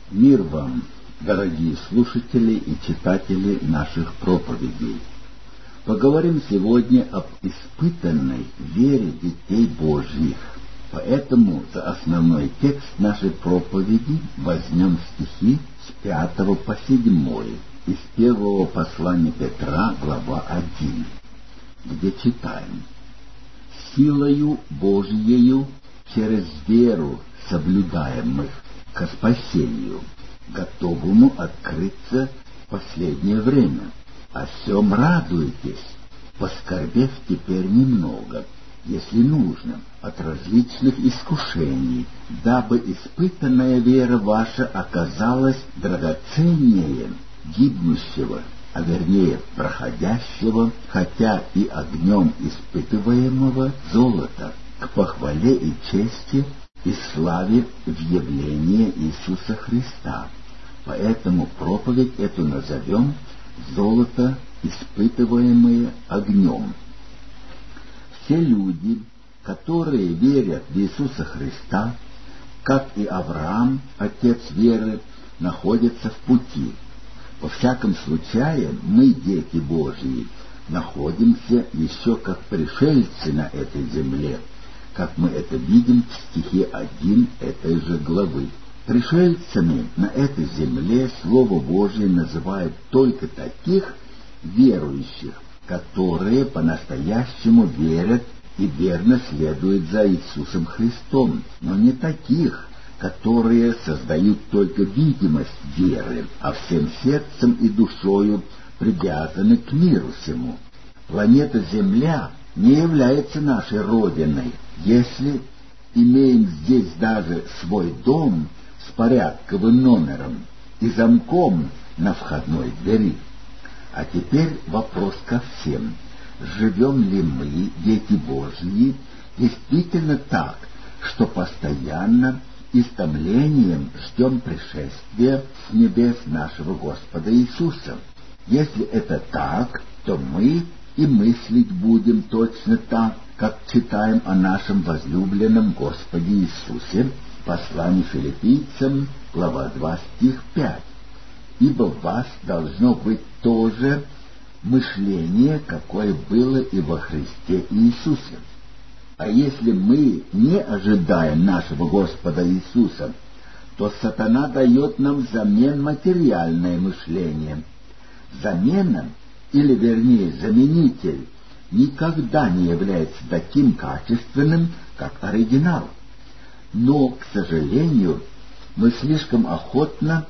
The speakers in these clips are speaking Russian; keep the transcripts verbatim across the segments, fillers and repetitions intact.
Мир вам, дорогие слушатели и читатели наших проповедей. Поговорим сегодня об испытанной вере детей Божьих. Поэтому за основной текст нашей проповеди возьмем стихи с пятого по седьмой из первого послания Петра, глава один, где читаем: «Силою Божьею через веру соблюдаемых ко спасению, готовому открыться в последнее время. О сем радуйтесь, поскорбев теперь немного, если нужно, от различных искушений, дабы испытанная вера ваша оказалась драгоценнее гибнущего, а вернее проходящего, хотя и огнем испытываемого золота, к похвале и чести и славе в явлении Иисуса Христа. Поэтому проповедь эту назовем «Золото, испытываемое огнем». Все люди, которые верят в Иисуса Христа, как и Авраам, отец веры, находятся в пути. Во всяком случае, мы, дети Божьи, находимся еще как пришельцы на этой земле, как мы это видим в стихе один этой же главы. Пришельцами на этой земле Слово Божие называет только таких верующих, которые по-настоящему верят и верно следуют за Иисусом Христом, но не таких, которые создают только видимость веры, а всем сердцем и душою привязаны к миру сему. Планета Земля не является нашей родиной, если имеем здесь даже свой дом с порядковым номером и замком на входной двери. А теперь вопрос ко всем. Живем ли мы, дети Божьи, действительно так, что постоянно и с томлением ждем пришествия с небес нашего Господа Иисуса? Если это так, то мы и мыслить будем точно так, как читаем о нашем возлюбленном Господе Иисусе, послание Филиппийцам, глава два, стих пять. «Ибо в вас должно быть то же мышление, какое было и во Христе Иисусе». А если мы не ожидаем нашего Господа Иисуса, то сатана дает нам взамен материальное мышление. Замена, или вернее заменитель, никогда не является таким качественным, как оригинал. Но, к сожалению, мы слишком охотно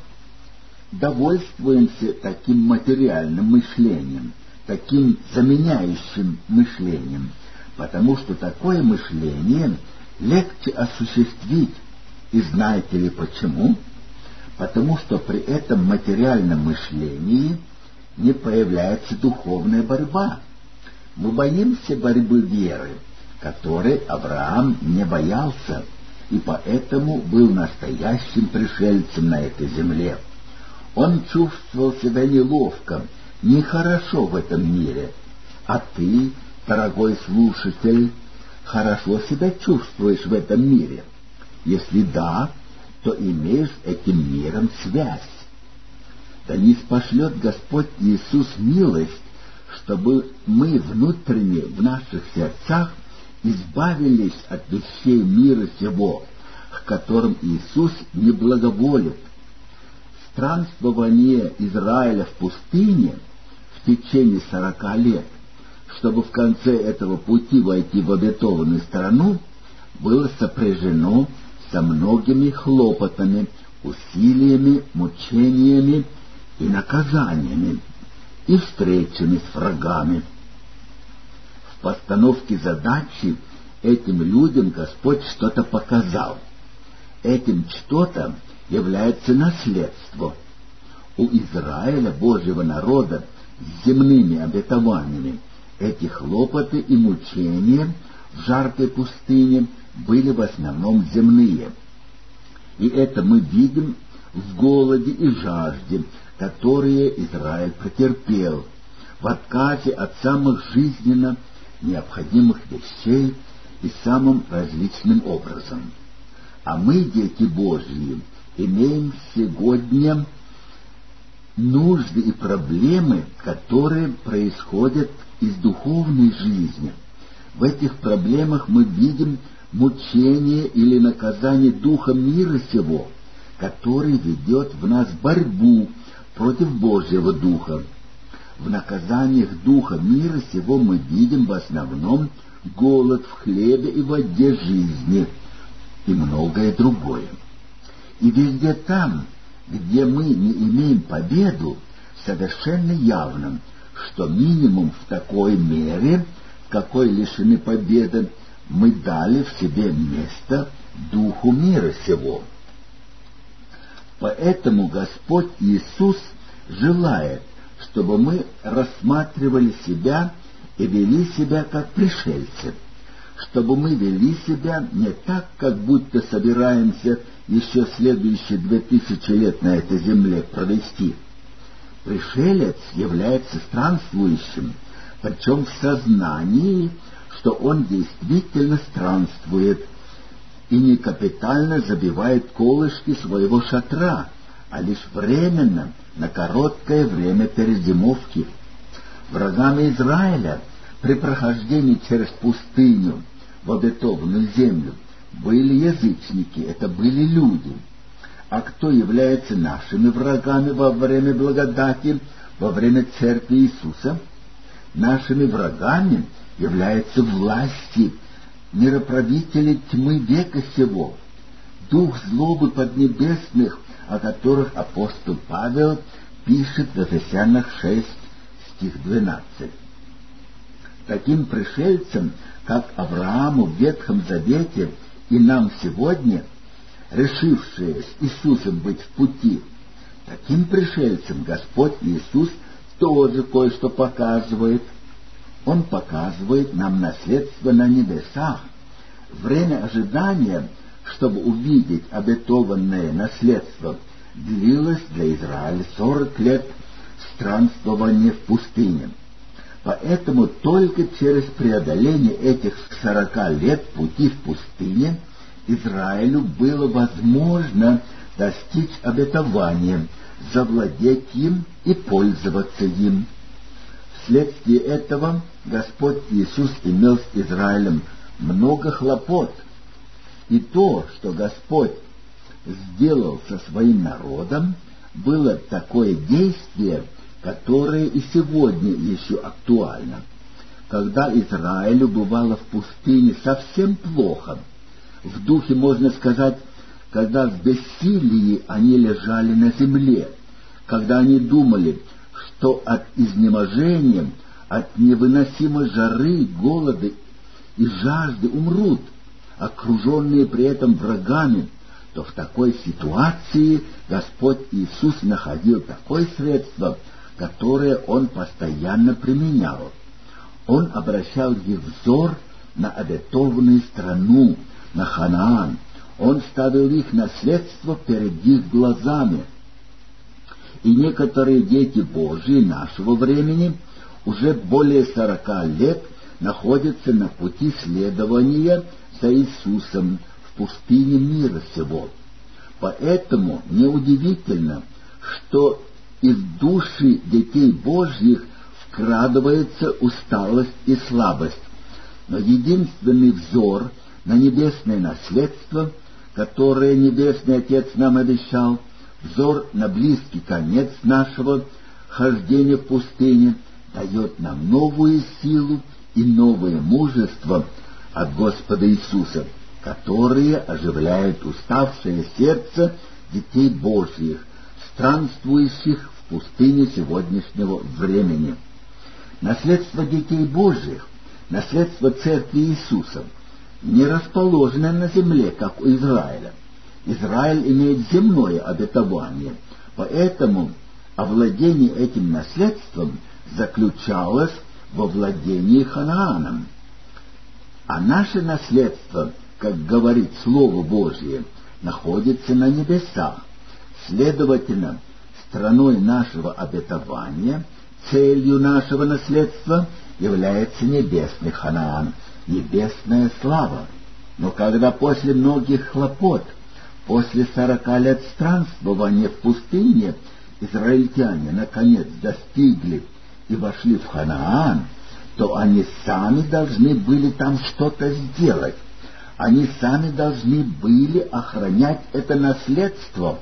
довольствуемся таким материальным мышлением, таким заменяющим мышлением, потому что такое мышление легче осуществить. И знаете ли почему? Потому что при этом материальном мышлении не появляется духовная борьба. Мы боимся борьбы веры, которой Авраам не боялся, и поэтому был настоящим пришельцем на этой земле. Он чувствовал себя неловко, нехорошо в этом мире. А ты, дорогой слушатель, хорошо себя чувствуешь в этом мире? Если да, то имеешь с этим миром связь. Да ниспошлет Господь Иисус милость, чтобы мы внутренне в наших сердцах избавились от вещей мира сего, к которым Иисус не благоволит. Странствование Израиля в пустыне в течение сорока лет, чтобы в конце этого пути войти в обетованную страну, было сопряжено со многими хлопотами, усилиями, мучениями и наказаниями, и встречами с врагами. В постановке задачи этим людям Господь что-то показал. Этим что-то является наследство. У Израиля, Божьего народа, с земными обетованиями, эти хлопоты и мучения в жаркой пустыне были в основном земные. И это мы видим в голоде и жажде, которые Израиль претерпел, в отказе от самых жизненно необходимых вещей и самым различным образом. А мы, дети Божьи, имеем сегодня нужды и проблемы, которые происходят из духовной жизни. В этих проблемах мы видим мучение или наказание духа мира сего, который ведет в нас борьбу против Божьего духа. В наказаниях духа мира сего мы видим в основном голод в хлебе и воде жизни и многое другое. И везде там, где мы не имеем победу, совершенно явно, что минимум в такой мере, в какой лишены победы, мы дали в себе место духу мира сего. Поэтому Господь Иисус желает, чтобы мы рассматривали себя и вели себя как пришельцы, чтобы мы вели себя не так, как будто собираемся еще следующие две тысячи лет на этой земле провести. Пришелец является странствующим, причем в сознании, что он действительно странствует и не капитально забивает колышки своего шатра, а лишь временно, на короткое время перезимовки. Врагами Израиля при прохождении через пустыню в обетованную землю были язычники, это были люди. А кто является нашими врагами во время благодати, во время церкви Иисуса? Нашими врагами являются власти, мироправители тьмы века сего, дух злобы поднебесных, о которых апостол Павел пишет в Ефесянах шесть, стих двенадцать. Таким пришельцам, как Аврааму в Ветхом Завете и нам сегодня, решившие с Иисусом быть в пути, таким пришельцам Господь Иисус тоже кое-что показывает. Он показывает нам наследство на небесах. Время ожидания, чтобы увидеть обетованное наследство, длилось для Израиля сорок лет странствования в пустыне. Поэтому только через преодоление этих сорока лет пути в пустыне Израилю было возможно достичь обетования, завладеть им и пользоваться им. Вследствие этого Господь Иисус имел с Израилем много хлопот. И то, что Господь сделал со своим народом, было такое действие, которое и сегодня еще актуально. Когда Израилю бывало в пустыне совсем плохо, в духе, можно сказать, когда в бессилии они лежали на земле, когда они думали, что от изнеможения, от невыносимой жары, голода и жажды умрут, окруженные при этом врагами, то в такой ситуации Господь Иисус находил такое средство, которое Он постоянно применял. Он обращал их взор на обетованную страну, на Ханаан. Он ставил их наследство перед их глазами. И некоторые дети Божьи нашего времени уже более сорока лет находятся на пути следования за Иисусом в пустыне мира сего. Поэтому неудивительно, что из души детей Божьих вкрадывается усталость и слабость. Но единственный взор на небесное наследство, которое Небесный Отец нам обещал, взор на близкий конец нашего хождения в пустыне, дает нам новую силу и новое мужество от Господа Иисуса, которые оживляют уставшее сердце детей Божьих, странствующих в пустыне сегодняшнего времени. Наследство детей Божьих, наследство Церкви Иисуса, не расположено на земле, как у Израиля. Израиль имеет земное обетование, поэтому овладение этим наследством заключалось во владении Ханааном. А наше наследство, как говорит Слово Божье, находится на небесах. Следовательно, страной нашего обетования, целью нашего наследства является небесный Ханаан, небесная слава. Но когда после многих хлопот, после сорока лет странствования в пустыне израильтяне наконец достигли и вошли в Ханаан, то они сами должны были там что-то сделать. Они сами должны были охранять это наследство.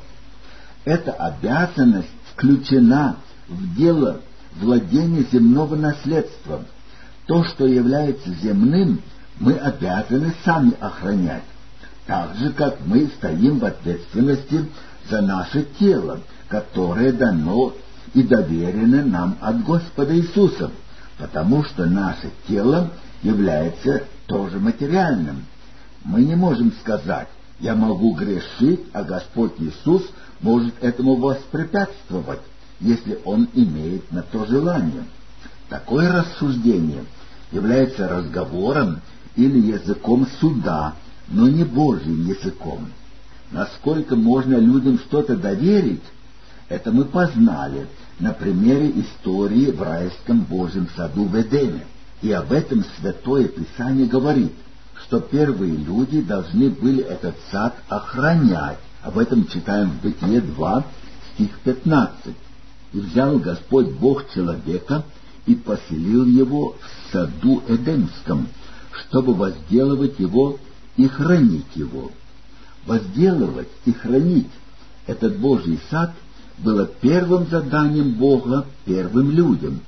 Эта обязанность включена в дело владения земного наследства. То, что является земным, мы обязаны сами охранять, так же, как мы стоим в ответственности за наше тело, которое дано и доверено нам от Господа Иисуса, потому что наше тело является тоже материальным. Мы не можем сказать: я могу грешить, а Господь Иисус может этому воспрепятствовать, если Он имеет на то желание. Такое рассуждение является разговором или языком суда, но не Божьим языком. Насколько можно людям что-то доверить, это мы познали на примере истории в райском Божьем саду в Эдеме. И об этом Святое Писание говорит, что первые люди должны были этот сад охранять. Об этом читаем в Бытие два, стих пятнадцать. «И взял Господь Бог человека и поселил его в саду Эдемском, чтобы возделывать его и хранить его». Возделывать и хранить этот Божий сад было первым заданием Бога первым людям.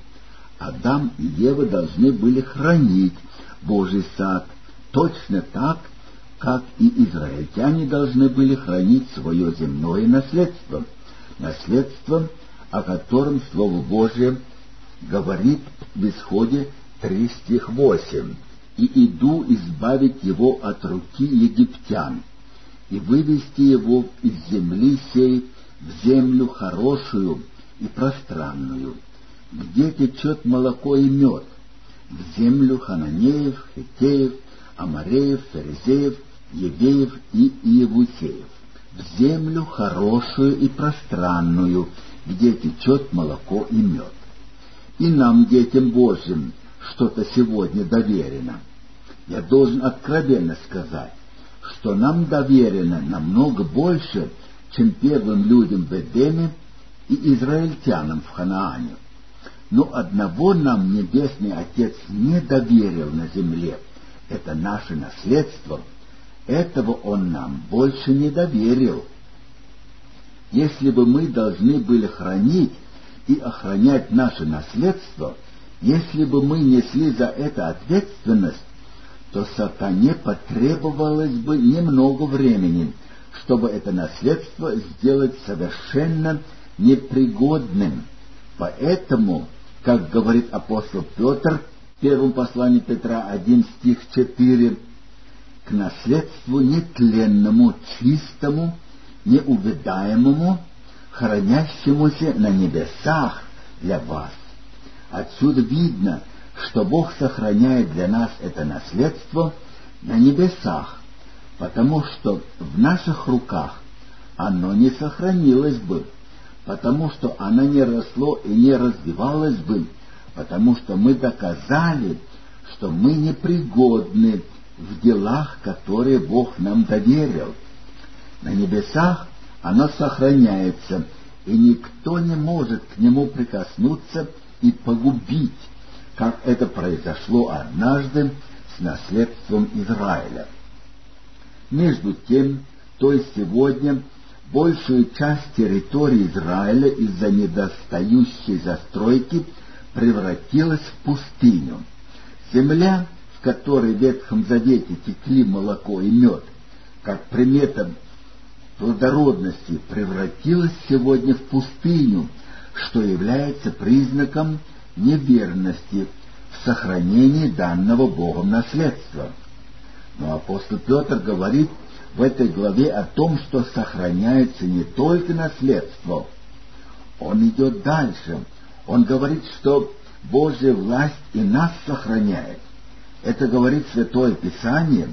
Адам и Ева должны были хранить Божий сад, точно так, как и израильтяне должны были хранить свое земное наследство, наследство, о котором Слово Божие говорит в Исходе три стих восемь: «И иду избавить его от руки египтян, и вывести его из земли сей в землю хорошую и пространную, где течет молоко и мед, в землю хананеев, хиттеев, амореев, ферезеев, евеев и иевусеев, в землю хорошую и пространную, где течет молоко и мед». И нам, детям Божьим, что-то сегодня доверено. Я должен откровенно сказать, что нам доверено намного больше, чем первым людям в Эдеме и израильтянам в Ханаане. Но одного нам Небесный Отец не доверил на земле — это наше наследство. Этого Он нам больше не доверил. Если бы мы должны были хранить и охранять наше наследство, если бы мы несли за это ответственность, то сатане потребовалось бы немного времени, чтобы это наследство сделать совершенно непригодным. Поэтому, как говорит апостол Петр в первом послании Петра один стих четыре, к наследству нетленному, чистому, неувядаемому, хранящемуся на небесах для вас. Отсюда видно, что Бог сохраняет для нас это наследство на небесах, потому что в наших руках оно не сохранилось бы, потому что оно не росло и не развивалось бы, потому что мы доказали, что мы непригодны в делах, которые Бог нам доверил. На небесах оно сохраняется, и никто не может к нему прикоснуться и погубить, как это произошло однажды с наследством Израиля. Между тем, то есть сегодня, большую часть территории Израиля из-за недостающей застройки превратилась в пустыню. Земля, в которой в Ветхом Завете текли молоко и мед, как примета плодородности, превратилась сегодня в пустыню, что является признаком неверности в сохранении данного Богом наследства. Но апостол Петр говорит в этой главе о том, что сохраняется не только наследство. Он идет дальше. Он говорит, что Божья власть и нас сохраняет. Это говорит Святое Писание,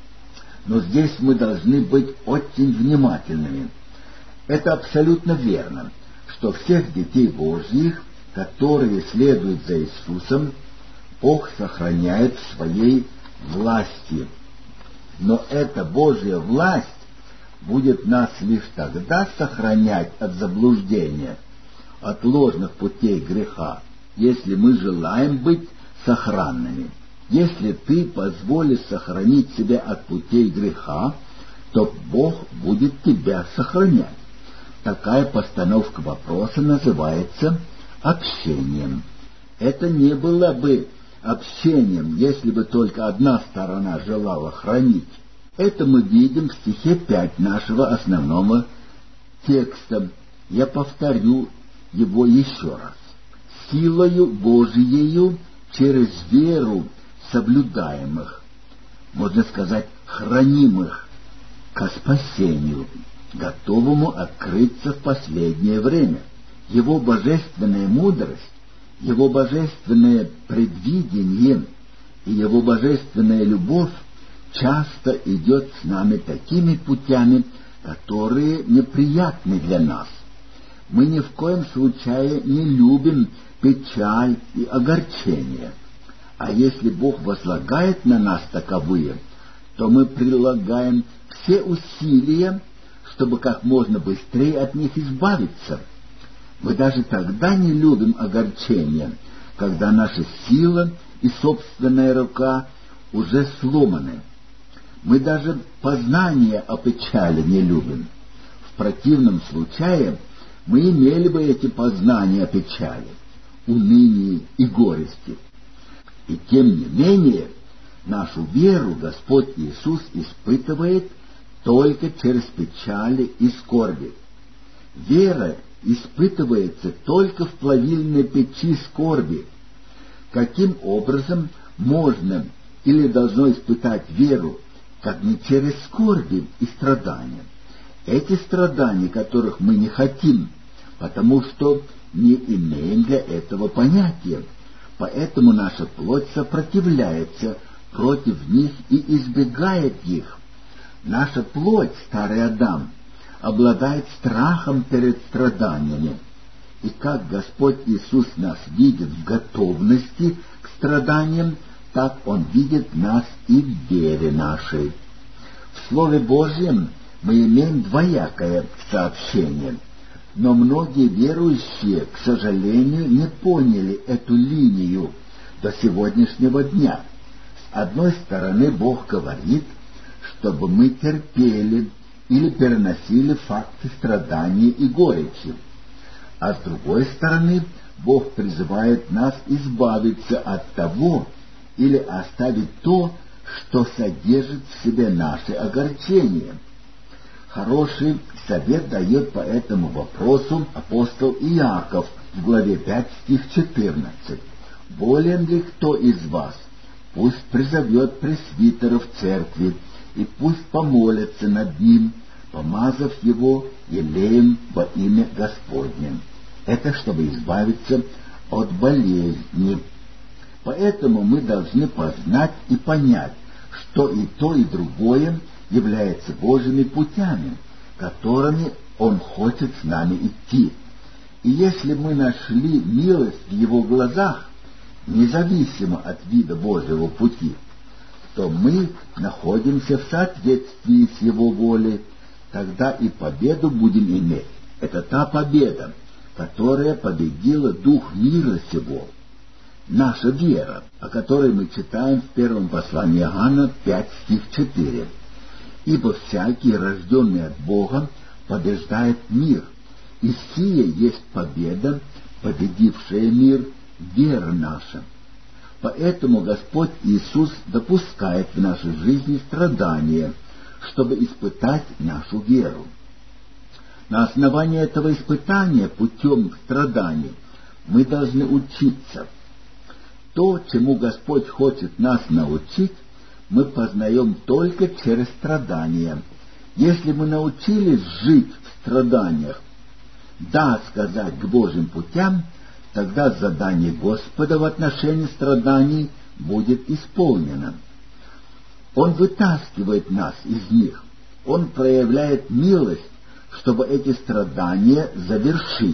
но здесь мы должны быть очень внимательными. Это абсолютно верно, что всех детей Божьих, которые следуют за Иисусом, Бог сохраняет в своей власти. Но эта Божья власть будет нас лишь тогда сохранять от заблуждения, от ложных путей греха, если мы желаем быть сохранными. Если ты позволишь сохранить себя от путей греха, то Бог будет тебя сохранять. Такая постановка вопроса называется общением. Это не было бы общением, если бы только одна сторона желала хранить. Это мы видим в стихе пять нашего основного текста. Я повторю его еще раз. Силою Божиею через веру соблюдаемых, можно сказать, хранимых ко спасению, готовому открыться в последнее время. Его божественная мудрость, Его божественное предвидение и Его божественная любовь часто идет с нами такими путями, которые неприятны для нас. Мы ни в коем случае не любим печаль и огорчение. А если Бог возлагает на нас таковые, то мы прилагаем все усилия, чтобы как можно быстрее от них избавиться. Мы даже тогда не любим огорчения, когда наша сила и собственная рука уже сломаны. Мы даже познания о печали не любим. В противном случае мы имели бы эти познания о печали, унынии и горести. И тем не менее, нашу веру Господь Иисус испытывает только через печали и скорби. Вера испытывается только в плавильной печи скорби. Каким образом можно или должно испытать веру, как не через скорби и страдания? Эти страдания, которых мы не хотим, потому что не имеем для этого понятия. Поэтому наша плоть сопротивляется против них и избегает их. Наша плоть, старый Адам, обладает страхом перед страданиями. И как Господь Иисус нас видит в готовности к страданиям, так Он видит нас и в вере нашей. В Слове Божьем мы имеем двоякое сообщение, но многие верующие, к сожалению, не поняли эту линию до сегодняшнего дня. С одной стороны, Бог говорит, чтобы мы терпели или переносили факты страдания и горечи, а с другой стороны, Бог призывает нас избавиться от того или оставить то, что содержит в себе наши огорчения. Хороший совет дает по этому вопросу апостол Иаков в главе пять, стих четырнадцать. «Болен ли кто из вас? Пусть призовет пресвитеров церкви, и пусть помолятся над ним, помазав его елеем во имя Господне». Это чтобы избавиться от болезни. Поэтому мы должны познать и понять, что и то, и другое является Божьими путями, которыми Он хочет с нами идти. И если мы нашли милость в Его глазах, независимо от вида Божьего пути, то мы находимся в соответствии с Его волей, тогда и победу будем иметь. Это та победа, которая победила дух мира сего. Наша вера, о которой мы читаем в первом послании Иоанна пять, стих четыре. «Ибо всякий, рожденный от Бога, побеждает мир, и сия есть победа, победившая мир, вера наша». Поэтому Господь Иисус допускает в нашей жизни страдания, чтобы испытать нашу веру. На основании этого испытания путем страданий мы должны учиться. То, чему Господь хочет нас научить, мы познаем только через страдания. Если мы научились жить в страданиях, да сказать к Божьим путям, тогда задание Господа в отношении страданий будет исполнено. Он вытаскивает нас из них. Он проявляет милость, чтобы эти страдания завершить.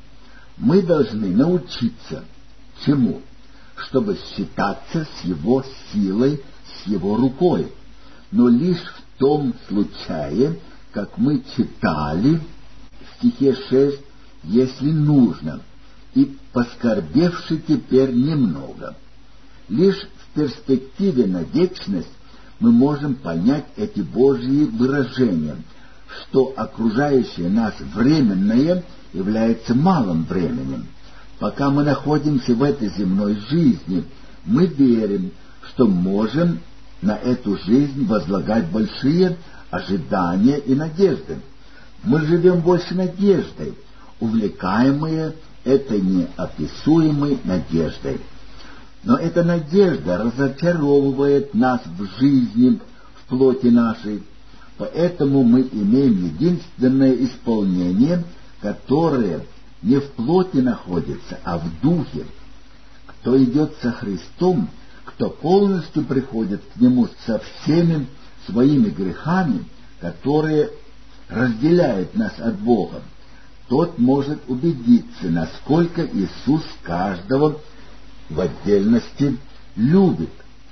Мы должны научиться чему? Чтобы считаться с Его силой, с Его рукой, но лишь в том случае, как мы читали в стихе шесть, если нужно, и поскорбевши теперь немного. Лишь в перспективе на вечность мы можем понять эти Божьи выражения, что окружающее нас временное является малым временем. Пока мы находимся в этой земной жизни, мы верим, что можем на эту жизнь возлагать большие ожидания и надежды. Мы живем больше надеждой, увлекаемые этой неописуемой надеждой. Но эта надежда разочаровывает нас в жизни, в плоти нашей, поэтому мы имеем единственное исполнение, которое не в плоти находится, а в духе. Кто идет со Христом, кто полностью приходит к Нему со всеми своими грехами, которые разделяют нас от Бога, тот может убедиться, насколько Иисус каждого в отдельности любит.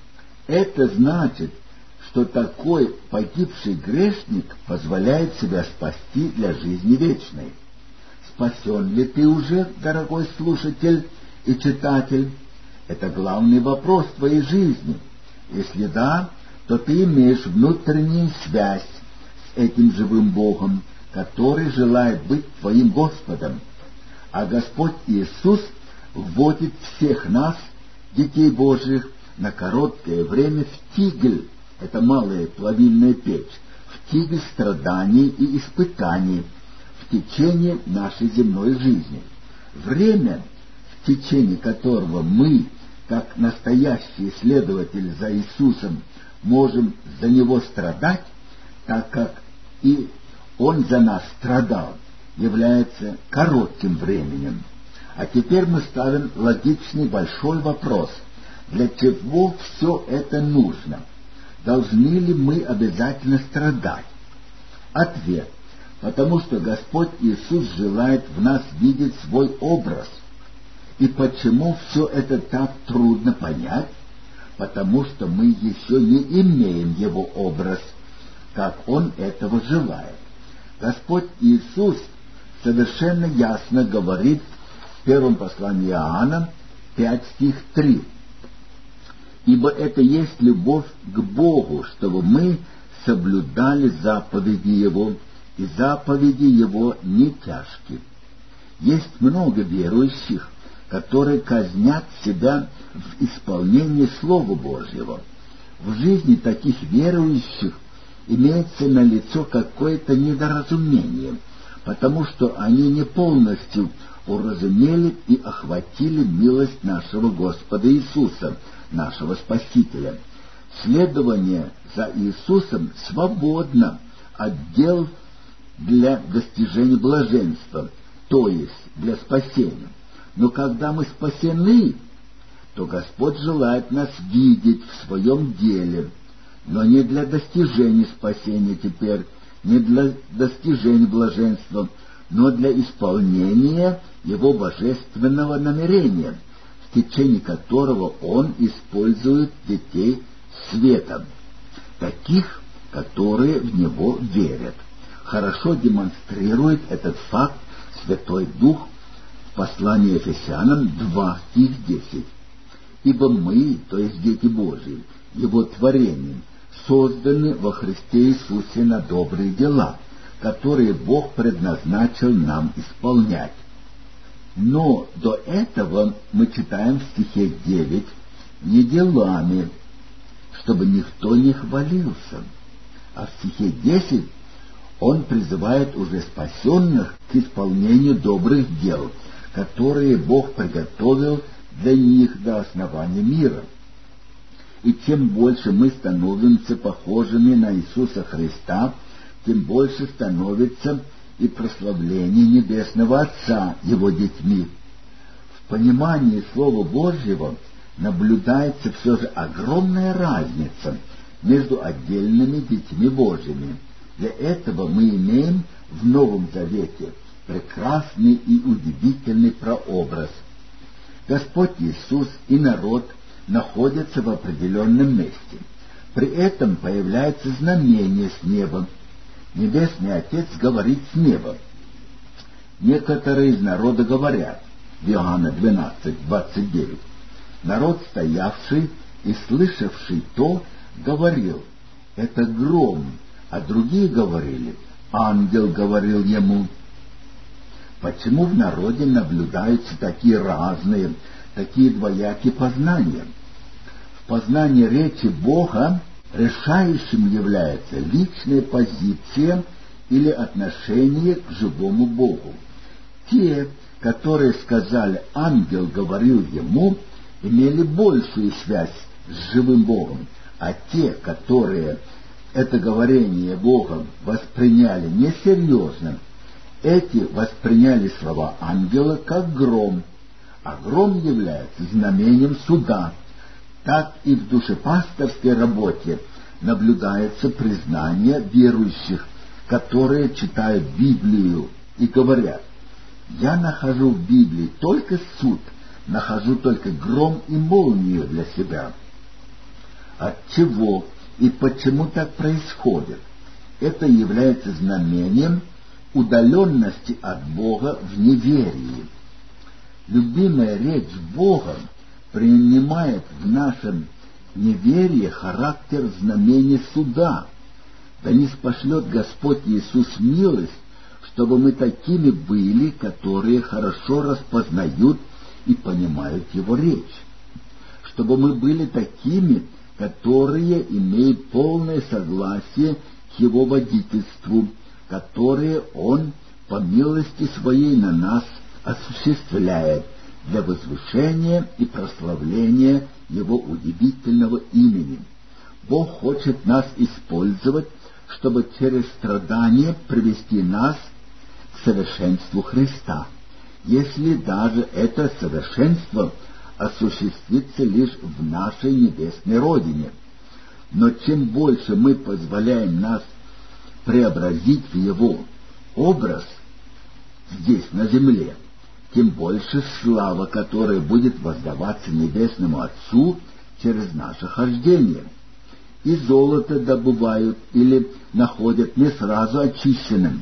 Это значит, что такой погибший грешник позволяет себя спасти для жизни вечной. Спасен ли ты уже, дорогой слушатель и читатель? Это главный вопрос твоей жизни. Если да, то ты имеешь внутреннюю связь с этим живым Богом, который желает быть твоим Господом. А Господь Иисус вводит всех нас, детей Божьих, на короткое время в тигль, это малая плавильная печь, в тигль страданий и испытаний в течение нашей земной жизни. Время, в течение которого мы, как настоящие следователи за Иисусом, можем за Него страдать, так как и Он за нас страдал, является коротким временем. А теперь мы ставим логичный большой вопрос. Для чего все это нужно? Должны ли мы обязательно страдать? Ответ. Потому что Господь Иисус желает в нас видеть свой образ. И почему все это так трудно понять? Потому что мы еще не имеем Его образ, как Он этого желает. Господь Иисус совершенно ясно говорит в первом послании Иоанна пять стих три. «Ибо это есть любовь к Богу, чтобы мы соблюдали заповеди Его, и заповеди Его не тяжки». Есть много верующих, которые казнят себя в исполнении Слова Божьего. В жизни таких верующих имеется налицо какое-то недоразумение, потому что они не полностью уразумели и охватили милость нашего Господа Иисуса, нашего Спасителя. Следование за Иисусом свободно от дел для достижения блаженства, то есть для спасения. Но когда мы спасены, то Господь желает нас видеть в своем деле, но не для достижения спасения теперь, не для достижения блаженства, но для исполнения Его божественного намерения, в течение которого Он использует детей света, таких, которые в Него верят. Хорошо демонстрирует этот факт Святой Дух в послании Ефесянам два стих десять. «Ибо мы, то есть дети Божии, Его творением, созданы во Христе Иисусе на добрые дела, которые Бог предназначил нам исполнять». Но до этого мы читаем в стихе девять «не делами, чтобы никто не хвалился». А в стихе десять он призывает уже спасенных к исполнению добрых дел, которые Бог приготовил для них до основания мира. И чем больше мы становимся похожими на Иисуса Христа, тем больше становится и прославление Небесного Отца Его детьми. В понимании Слова Божьего наблюдается все же огромная разница между отдельными детьми Божьими. Для этого мы имеем в Новом Завете прекрасный и удивительный прообраз. Господь Иисус и народ находятся в определенном месте. При этом появляется знамение с неба. Небесный Отец говорит с неба. Некоторые из народа говорят, в Иоанна двенадцать, двадцать девять, народ, стоявший и слышавший то, говорил, это гром, а другие говорили, ангел говорил ему. Почему в народе наблюдаются такие разные, такие двоякие познания? В познании речи Бога решающим является личная позиция или отношение к живому Богу. Те, которые сказали «ангел говорил ему», имели большую связь с живым Богом, а те, которые это говорение Бога восприняли несерьезно, эти восприняли слова ангела как гром, а гром является знамением суда. Так и в душепасторской работе наблюдается признание верующих, которые читают Библию и говорят, «Я нахожу в Библии только суд, нахожу только гром и молнию для себя». От чего и почему так происходит? Это является знамением удаленности от Бога в неверии. Любимая речь Бога принимает в нашем неверии характер знамения суда. Да ниспошлет Господь Иисус милость, чтобы мы такими были, которые хорошо распознают и понимают Его речь. Чтобы мы были такими, которые имеют полное согласие к Его водительству, которые Он по милости Своей на нас осуществляет для возвышения и прославления Его удивительного имени. Бог хочет нас использовать, чтобы через страдания привести нас к совершенству Христа, если даже это совершенство осуществится лишь в нашей небесной Родине. Но чем больше мы позволяем нас преобразить в Его образ здесь, на земле, тем больше слава, которая будет воздаваться Небесному Отцу через наше хождение. И золото добывают или находят не сразу очищенным.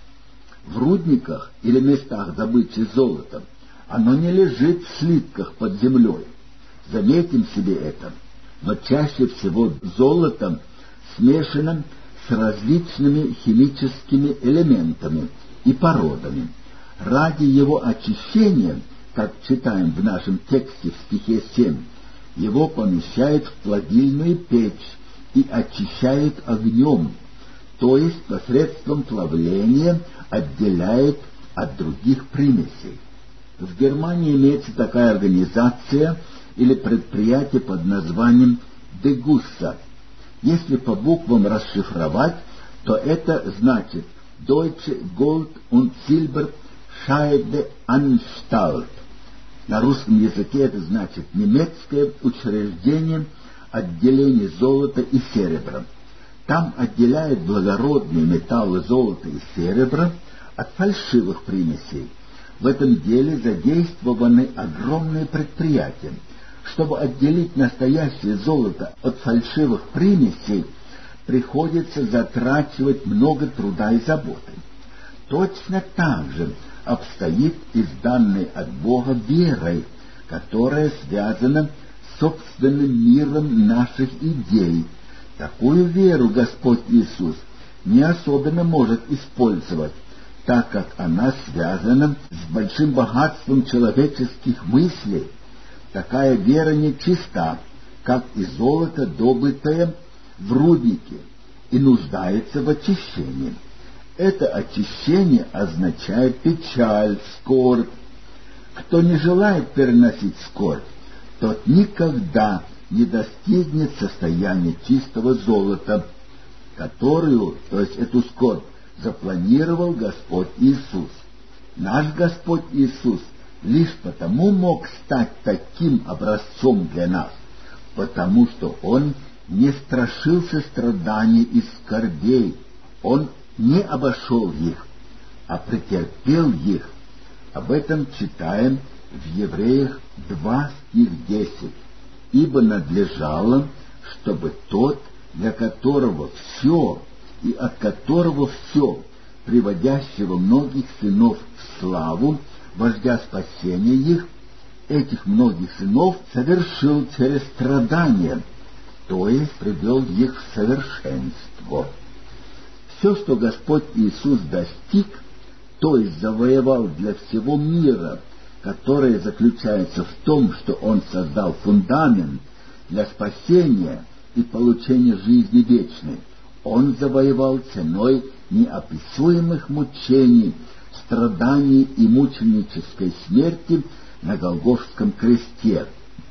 В рудниках или местах добычи золота оно не лежит в слитках под землей. Заметим себе это. Но чаще всего золото смешано с различными химическими элементами и породами. Ради его очищения, как читаем в нашем тексте в стихе семь, его помещают в плавильную печь и очищают огнем, то есть посредством плавления отделяют от других примесей. В Германии имеется такая организация или предприятие под названием «Дегусса». Если по буквам расшифровать, то это значит Deutsche Gold- und Silber-Scheide-Anstalt. На русском языке это значит немецкое учреждение отделения золота и серебра. Там отделяют благородные металлы золота и серебра от фальшивых примесей. В этом деле задействованы огромные предприятия. Чтобы отделить настоящее золото от фальшивых примесей, приходится затрачивать много труда и заботы. Точно так же обстоит и с данной от Бога верой, которая связана с собственным миром наших идей. Такую веру Господь Иисус не особенно может использовать, так как она связана с большим богатством человеческих мыслей. Такая вера нечиста, как и золото, добытое в руднике, и нуждается в очищении. Это очищение означает печаль, скорбь. Кто не желает переносить скорбь, тот никогда не достигнет состояния чистого золота, которую, то есть эту скорбь, запланировал Господь Иисус. Наш Господь Иисус лишь потому мог стать таким образцом для нас, потому что Он не страшился страданий и скорбей, Он не обошел их, а претерпел их. Об этом читаем в Евреях два, стих десять. «Ибо надлежало, чтобы тот, для которого все, и от которого все, приводящего многих сынов в славу, вождя спасения их, этих многих сынов совершил через страдания, то есть привел их в совершенство. Все, что Господь Иисус достиг, то есть завоевал для всего мира, которое заключается в том, что Он создал фундамент для спасения и получения жизни вечной, Он завоевал ценой неописуемых мучений, страданий и мученической смерти на Голгофском кресте.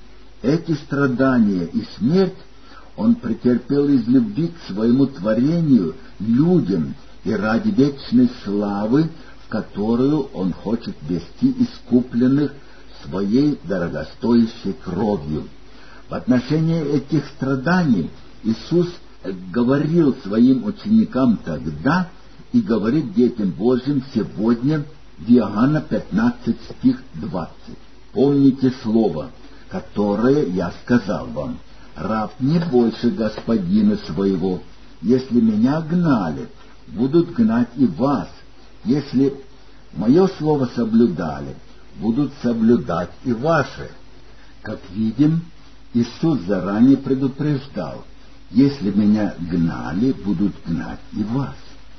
Эти страдания и смерть Он претерпел из любви к своему творению, людям, и ради вечной славы, в которую Он хочет ввести искупленных своей дорогостоящей кровью. В отношении этих страданий Иисус говорил своим ученикам тогда и говорит детям Божьим сегодня в Иоанна пятнадцать, стих двадцать. «Помните слово, которое я сказал вам: раб не больше господина своего. Если меня гнали, будут гнать и вас. Если мое слово соблюдали, будут соблюдать и ваше». Как видим, Иисус заранее предупреждал: если меня гнали, будут гнать и вас.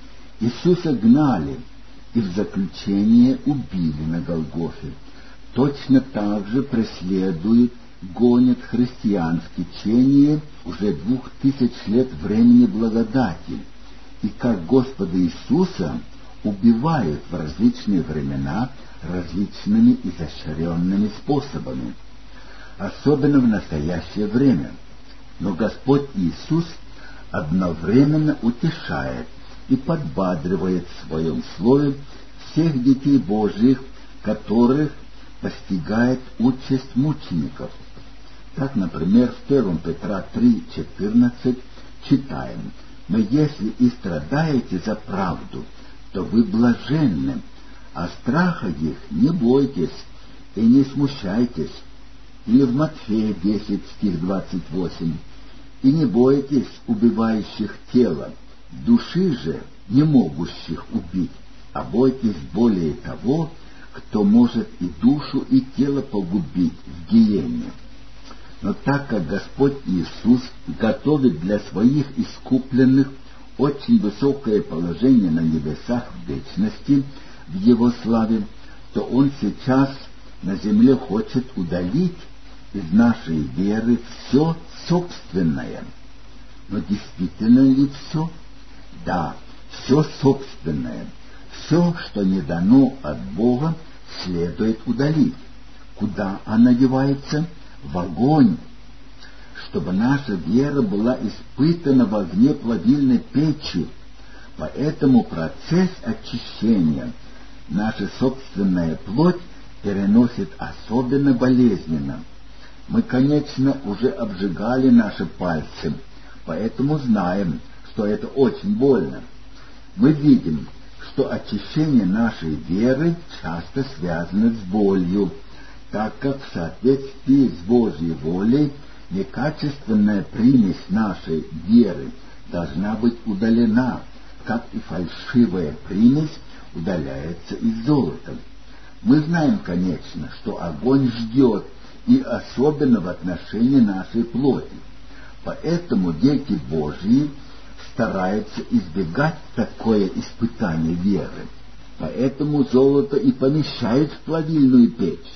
Иисуса гнали и в заключение убили на Голгофе. Точно так же преследуют, гонят христиан в течение уже двух тысяч лет времени благодати, и как Господа Иисуса убивают в различные времена различными изощренными способами, особенно в настоящее время. Но Господь Иисус одновременно утешает и подбадривает в Своем Слове всех детей Божьих, которых постигает участь мучеников. Так, например, в первом Петра три, четырнадцать читаем: «Но если и страдаете за правду, то вы блаженны, а страха их не бойтесь и не смущайтесь». Или в Матфея десять, стих двадцать восемь: «И не бойтесь убивающих тело, души же не могущих убить, а бойтесь более того, кто может и душу, и тело погубить в гиене». Но так как Господь Иисус готовит для своих искупленных очень высокое положение на небесах в вечности, в Его славе, то Он сейчас на земле хочет удалить из нашей веры все собственное. Но действительно ли все? Да, все собственное. Все, что не дано от Бога, следует удалить. Куда она девается? В огонь. Чтобы наша вера была испытана в огне плавильной печи. Поэтому процесс очищения наша собственная плоть переносит особенно болезненно. Мы, конечно, уже обжигали наши пальцы, поэтому знаем, что это очень больно. Мы видим, что очищение нашей веры часто связано с болью, так как в соответствии с Божьей волей некачественная примесь нашей веры должна быть удалена, как и фальшивая примесь удаляется из золота. Мы знаем, конечно, что огонь ждет, и особенно в отношении нашей плоти. Поэтому дети Божьи стараются избегать такое испытание веры. Поэтому золото и помещают в плавильную печь.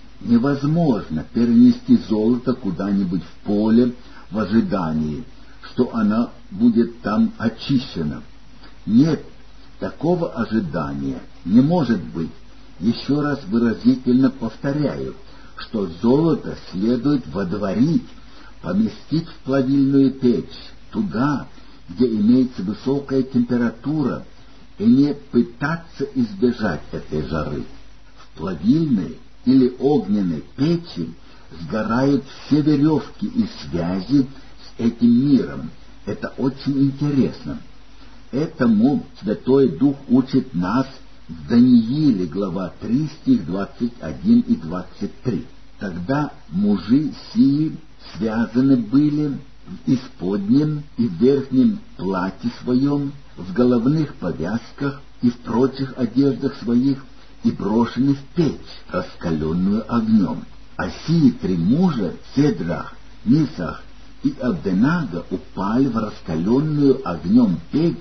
Невозможно перенести золото куда-нибудь в поле в ожидании, что оно будет там очищено. Нет, такого ожидания не может быть. Еще раз выразительно повторяю, что золото следует водворить, поместить в плавильную печь, туда, где имеется высокая температура, и не пытаться избежать этой жары. В плавильной или огненной печи сгорают все веревки и связи с этим миром. Это очень интересно. Этому Святой Дух учит нас в Данииле, глава три, стих двадцать один и двадцать три. Тогда мужи сии связаны были в исподнем и в верхнем платье своем, в головных повязках и в прочих одеждах своих, и брошены в печь, раскаленную огнем. А сии три мужа, Седрах, Мисах и Абденаго, упали в раскаленную огнем печь,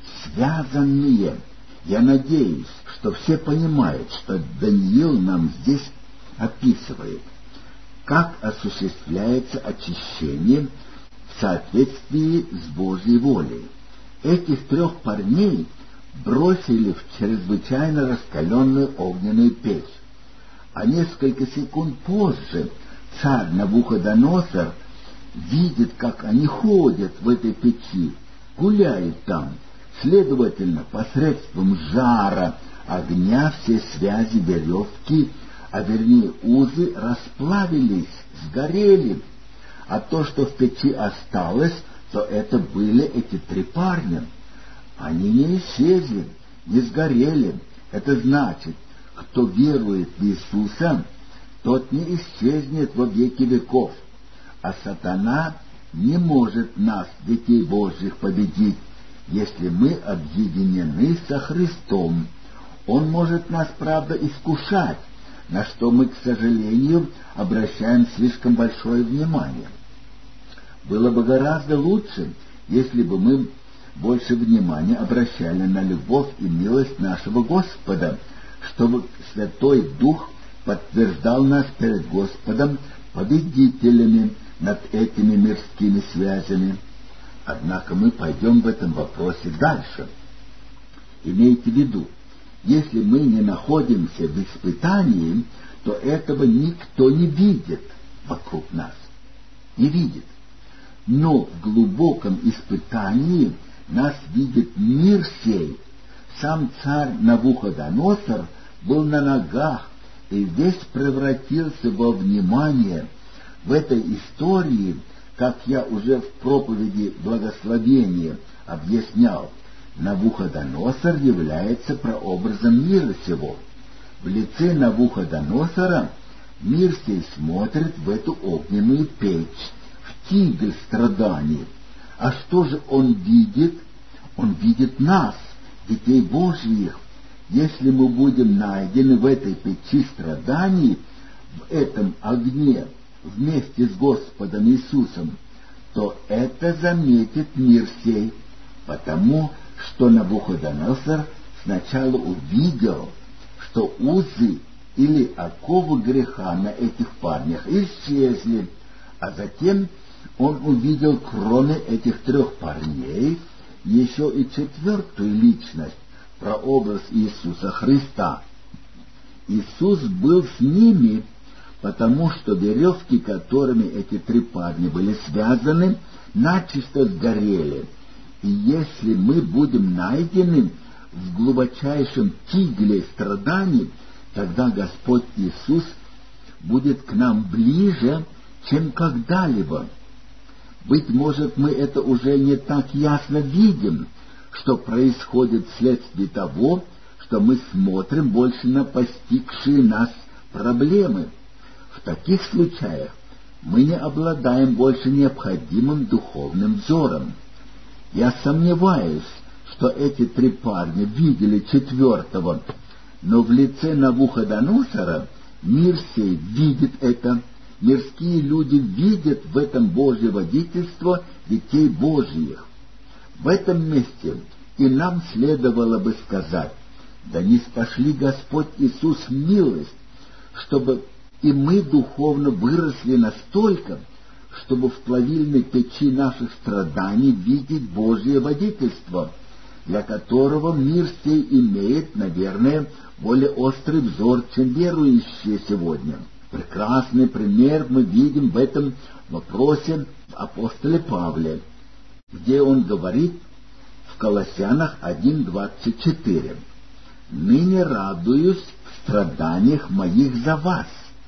связанные. Я надеюсь, что все понимают, что Даниил нам здесь описывает, как осуществляется очищение в соответствии с Божьей волей. Этих трех парней бросили в чрезвычайно раскаленную огненную печь, а несколько секунд позже царь Навуходоносор видит, как они ходят в этой печи, гуляют там. Следовательно, посредством жара огня все связи веревки, а вернее узы, расплавились, сгорели, а то, что в печи осталось, то это были эти три парня. Они не исчезли, не сгорели. Это значит, кто верует в Иисуса, тот не исчезнет во веки веков, а сатана не может нас, детей Божьих, победить, если мы объединены со Христом. Он может нас, правда, искушать, на что мы, к сожалению, обращаем слишком большое внимание. Было бы гораздо лучше, если бы мы больше внимания обращали на любовь и милость нашего Господа, чтобы Святой Дух подтверждал нас перед Господом победителями над этими мирскими связями. Однако мы пойдем в этом вопросе дальше. Имейте в виду, если мы не находимся в испытании, то этого никто не видит вокруг нас. Не видит. Но в глубоком испытании нас видит мир сей. Сам царь Навуходоносор был на ногах и весь превратился во внимание. В этой истории, как я уже в проповеди благословения объяснял, Навуходоносор является прообразом мира сего. В лице Навуходоносора мир сей смотрит в эту огненную печь, в тигель страданий. А что же он видит? Он видит нас, детей Божьих. Если мы будем найдены в этой печи страданий, в этом огне, вместе с Господом Иисусом, то это заметит мир сей, потому что Навуходоносор сначала увидел, что узы или оковы греха на этих парнях исчезли, а затем он увидел, кроме этих трех парней, еще и четвертую личность, прообраз Иисуса Христа. Иисус был с ними, потому что веревки, которыми эти три парня были связаны, начисто сгорели. И если мы будем найдены в глубочайшем тигле страданий, тогда Господь Иисус будет к нам ближе, чем когда-либо. Быть может, мы это уже не так ясно видим, что происходит вследствие того, что мы смотрим больше на постигшие нас проблемы. В таких случаях мы не обладаем больше необходимым духовным взором. Я сомневаюсь, что эти три парня видели четвертого, но в лице Навуходоносора мир сей видит это. Мирские люди видят в этом Божье водительство детей Божьих. В этом месте и нам следовало бы сказать: да не спошли Господь Иисус милость, чтобы и мы духовно выросли настолько, чтобы в плавильной печи наших страданий видеть Божье водительство, для которого мир сей имеет, наверное, более острый взор, чем верующие сегодня. Прекрасный пример мы видим в этом вопросе в апостоле Павле, где он говорит в Колоссянах один двадцать четыре: «Ныне радуюсь в страданиях моих за вас,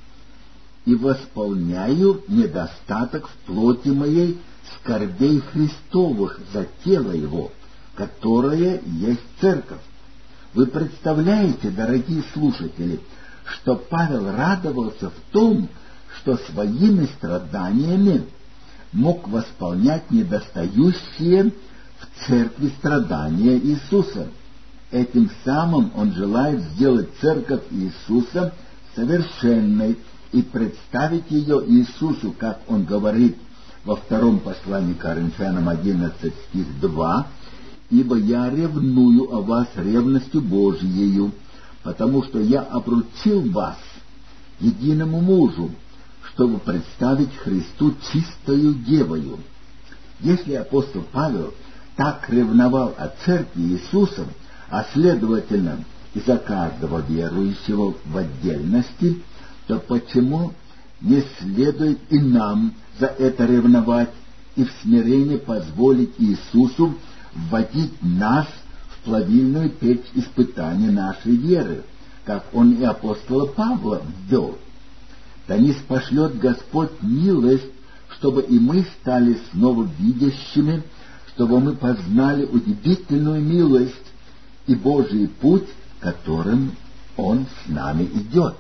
и восполняю недостаток в плоти моей скорбей Христовых за тело Его, которое есть церковь». Вы представляете, дорогие слушатели, что Павел радовался в том, что своими страданиями мог восполнять недостающие в церкви страдания Иисуса. Этим самым он желает сделать церковь Иисуса совершенной и представить ее Иисусу, как он говорит во втором послании к Коринфянам одиннадцать стих два: «Ибо я ревную о вас ревностью Божиею, потому что я обручил вас единому мужу, чтобы представить Христу чистою девою». Если апостол Павел так ревновал о церкви Иисуса, а следовательно и за каждого верующего в отдельности, то почему не следует и нам за это ревновать и в смирении позволить Иисусу вводить нас в плавильную печь испытания нашей веры, как он и апостола Павла ввел? Да ниспошлет Господь милость, чтобы и мы стали снова видящими, чтобы мы познали удивительную милость и Божий путь, которым Он с нами идет.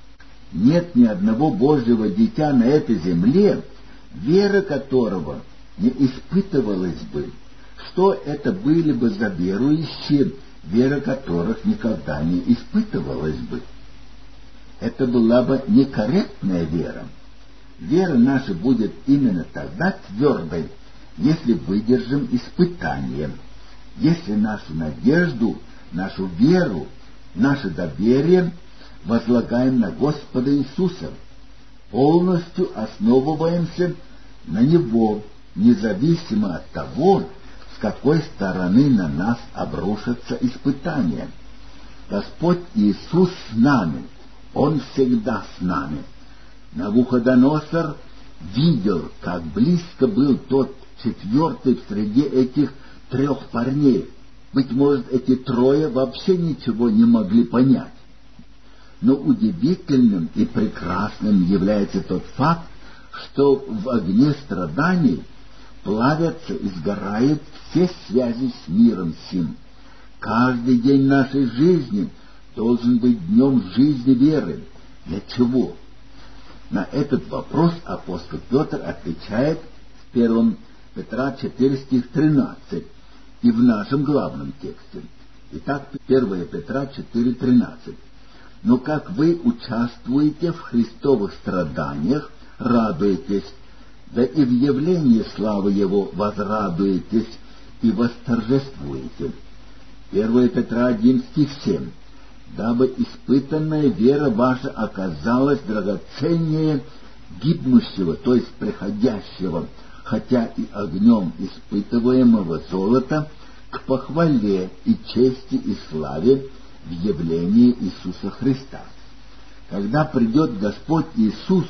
Нет ни одного Божьего дитя на этой земле, вера которого не испытывалась бы. Что это были бы за верующие, вера которых никогда не испытывалась бы? Это была бы некорректная вера. Вера наша будет именно тогда твердой, если выдержим испытание, если нашу надежду, нашу веру, наше доверие возлагаем на Господа Иисуса, полностью основываемся на Него, независимо от того, с какой стороны на нас обрушатся испытания. Господь Иисус с нами, Он всегда с нами. Навуходоносор видел, как близко был тот четвертый среди этих трех парней. Быть может, эти трое вообще ничего не могли понять. Но удивительным и прекрасным является тот факт, что в огне страданий плавятся и сгорают все связи с миром сим. Каждый день нашей жизни должен быть днем жизни веры. Для чего? На этот вопрос апостол Петр отвечает в первом Петра четыре стих тринадцать и в нашем главном тексте. Итак, первое Петра четыре тринадцать. «Но как вы участвуете в Христовых страданиях, радуетесь, да и в явлении славы Его возрадуетесь и восторжествуете». первое Петра один стих семь. «Дабы испытанная вера ваша оказалась драгоценнее гибнущего, то есть приходящего, хотя и огнем испытываемого золота, к похвале и чести и славе в явлении Иисуса Христа». Когда придет Господь Иисус,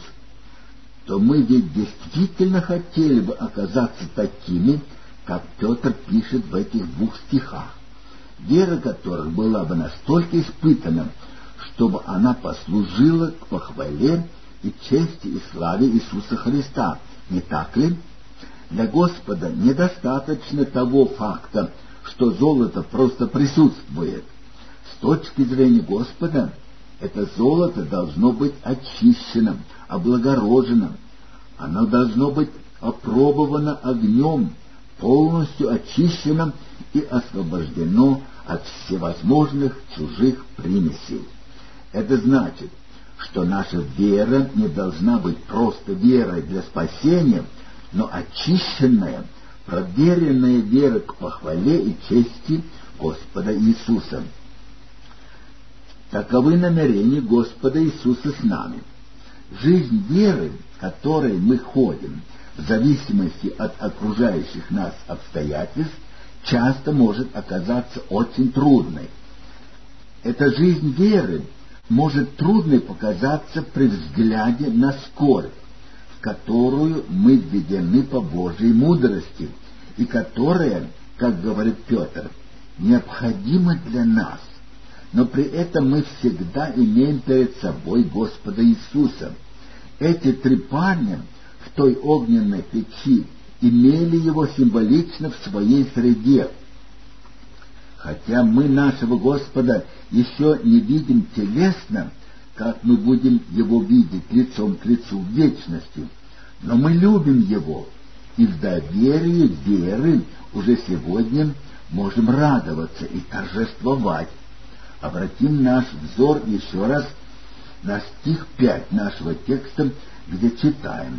то мы ведь действительно хотели бы оказаться такими, как Петр пишет в этих двух стихах, вера которых была бы настолько испытана, чтобы она послужила к похвале и чести и славе Иисуса Христа. Не так ли? Для Господа недостаточно того факта, что золото просто присутствует. С точки зрения Господа, это золото должно быть очищенным, облагороженным. Оно должно быть опробовано огнем, полностью очищено и освобождено от всевозможных чужих примесей. Это значит, что наша вера не должна быть просто верой для спасения, но очищенная, проверенная вера к похвале и чести Господа Иисуса. Таковы намерения Господа Иисуса с нами. Жизнь веры, которой мы ходим, в зависимости от окружающих нас обстоятельств, часто может оказаться очень трудной. Эта жизнь веры может трудной показаться при взгляде на скорбь, в которую мы введены по Божьей мудрости, и которая, как говорит Петр, необходима для нас. Но при этом мы всегда имеем перед собой Господа Иисуса. Эти три парня в той огненной печи имели Его символично в своей среде. Хотя мы нашего Господа еще не видим телесно, как мы будем Его видеть лицом к лицу в вечности, но мы любим Его и в доверии веры уже сегодня можем радоваться и торжествовать. Обратим наш взор еще раз на стих пять нашего текста, где читаем: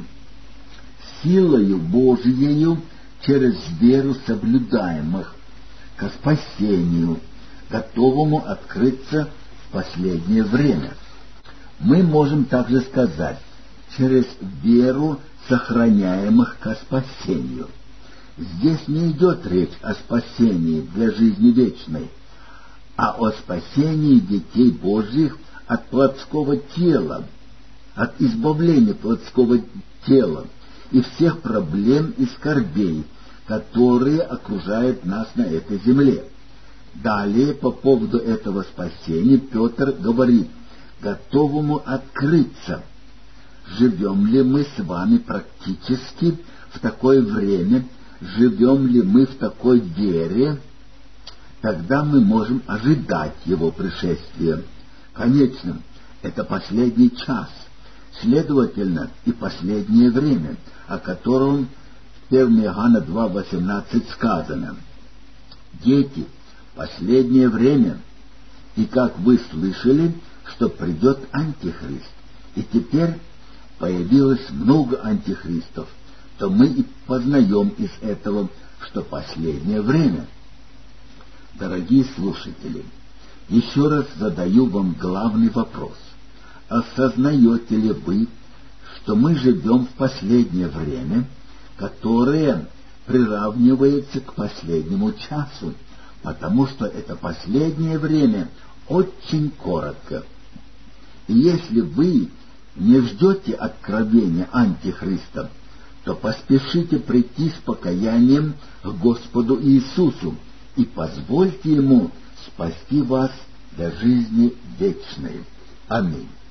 «Силою Божиею через веру соблюдаемых ко спасению, готовому открыться в последнее время». Мы можем также сказать: через веру сохраняемых ко спасению. Здесь не идет речь о спасении для жизни вечной, а о спасении детей Божьих от плотского тела, от избавления плотского тела и всех проблем и скорбей, которые окружают нас на этой земле. Далее, по поводу этого спасения, Петр говорит: готовому открыться. Живем ли мы с вами практически в такое время, живем ли мы в такой вере, тогда мы можем ожидать его пришествия. Конечно, это последний час, следовательно, и последнее время, о котором в первом Иоанна два восемнадцать сказано: «Дети, последнее время, и как вы слышали, что придет Антихрист, и теперь появилось много антихристов, то мы и познаем из этого, что последнее время». Дорогие слушатели, еще раз задаю вам главный вопрос. Осознаете ли вы, что мы живем в последнее время, которое приравнивается к последнему часу, потому что это последнее время очень коротко? И если вы не ждете откровения Антихриста, то поспешите прийти с покаянием к Господу Иисусу и позвольте Ему спасти вас до жизни вечной. Аминь.